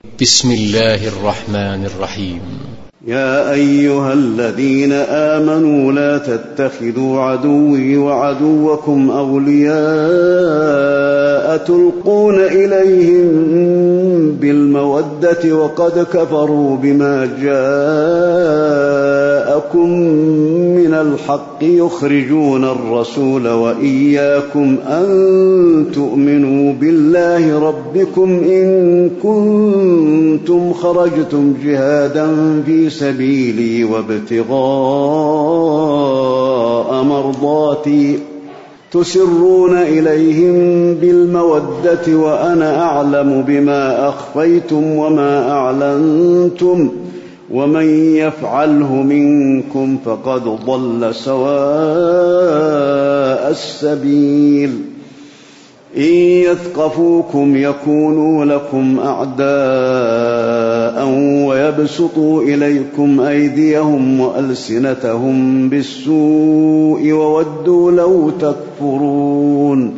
بسم الله الرحمن الرحيم. يا أيها الذين آمنوا لا تتخذوا عدوي وعدوكم أولياء تلقون إليهم بالمودة وقد كفروا بما جاءكم من الحق يخرجون الرسول وإياكم أن تؤمنوا بالله ربكم إن كنتم خرجتم جهادا في سبيلي وابتغاء مرضاتي تسرون إليهم بالمودة وأنا أعلم بما أخفيتم وما أعلنتم ومن يفعله منكم فقد ضل سواء السبيل إن يثقفوكم يكونوا لكم أعداء ويبسطوا إليكم أيديهم وألسنتهم بالسوء وودوا لو تكفرون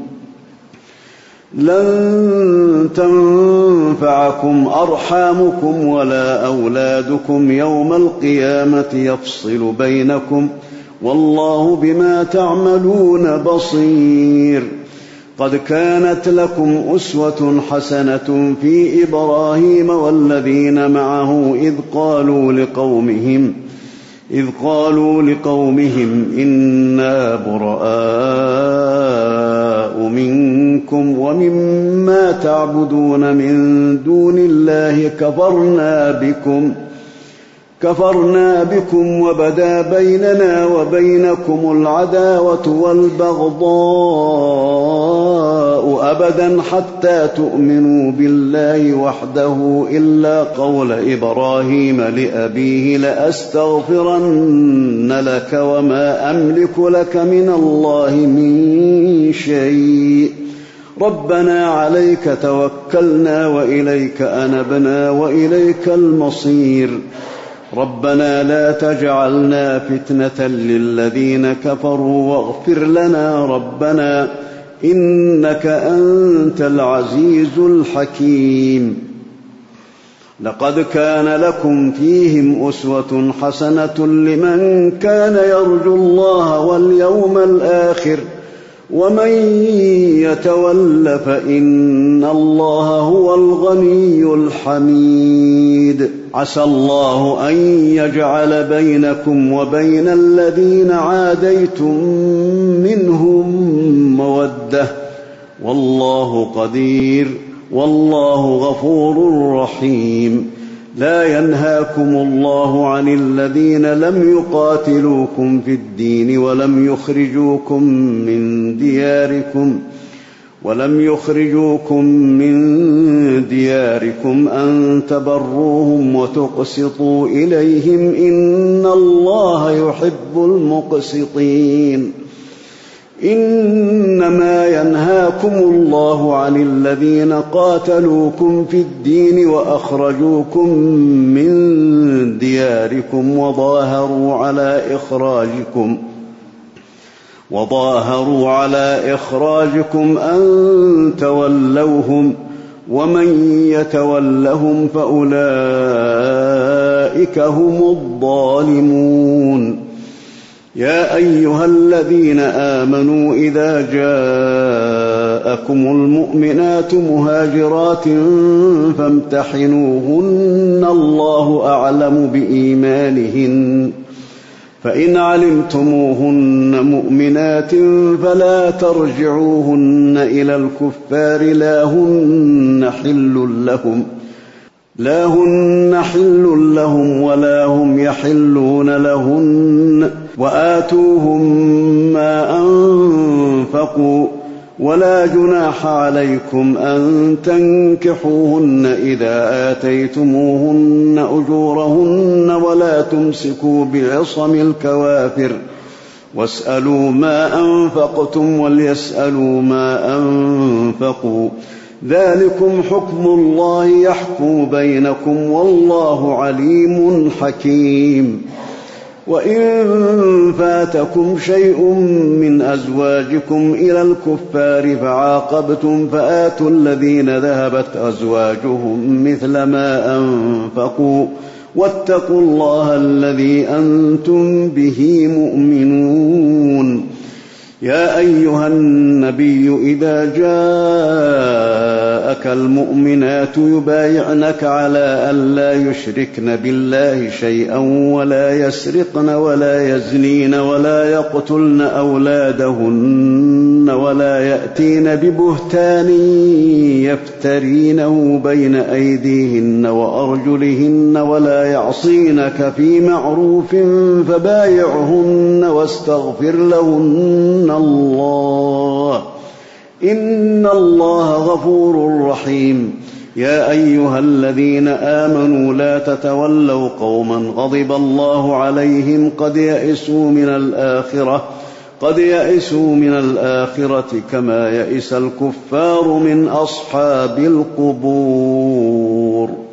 لن تنفعكم أرحامكم ولا أولادكم يوم القيامة يفصل بينكم والله بما تعملون بصير. قد كانت لكم أسوة حسنة في إبراهيم والذين معه إذ قالوا لقومهم إنا براء منكم ومما تعبدون من دون الله كفرنا بكم وبدا بيننا وبينكم العداوة والبغضاء أبدا حتى تؤمنوا بالله وحده إلا قول إبراهيم لأبيه لأستغفرن لك وما أملك لك من الله من شيء ربنا عليك توكلنا وإليك أنبنا وإليك المصير ربنا لا تجعلنا فتنة للذين كفروا واغفر لنا ربنا إنك أنت العزيز الحكيم. لقد كان لكم فيهم أسوة حسنة لمن كان يرجو الله واليوم الآخر ومن يتول فإن الله هو الغني الحميد. عسى الله أن يجعل بينكم وبين الذين عاديتم منهم مودة والله قدير والله غفور رحيم. لا ينهاكم الله عن الذين لم يقاتلوكم في الدين ولم يخرجوكم من دياركم أن تبروهم وتقسطوا إليهم إن الله يحب المقسطين. إنما ينهاكم الله عن الذين قاتلوكم في الدين وأخرجوكم من دياركم وظاهروا على إخراجكم أن تولوهم ومن يتولهم فأولئك هم الظالمون. يا أيها الذين آمنوا إذا جاءكم المؤمنات مهاجرات فامتحنوهن الله أعلم بإيمانهن فإن علمتموهن مؤمنات فلا ترجعوهن إلى الكفار لا هن حل لهم ولا هم يحلون لهن وآتوهم ما أنفقوا ولا جناح عليكم أن تنكحوهن إذا آتيتموهن أجورهن ولا تمسكوا بعصم الكوافر واسألوا ما أنفقتم وليسألوا ما أنفقوا ذلكم حكم الله يحكم بينكم والله عليم حكيم. وإن فاتكم شيء من أزواجكم إلى الكفار فعاقبتم فآتوا الذين ذهبت أزواجهم مثل ما أنفقوا واتقوا الله الذي أنتم به مؤمنون. يا أيها النبي إذا جاءك المؤمنات يبايعنك على أن لا يشركن بالله شيئا ولا يسرقن ولا يزنين ولا يقتلن أولادهن ولا يأتين ببهتان يفترينه بين أيديهن وأرجلهن ولا يعصينك في معروف فبايعهن واستغفر لهن الله إن الله غفور رحيم. يا أيها الذين آمنوا لا تتولوا قوما غضب الله عليهم قد يئسوا من الآخرة كما يئس الكفار من أصحاب القبور.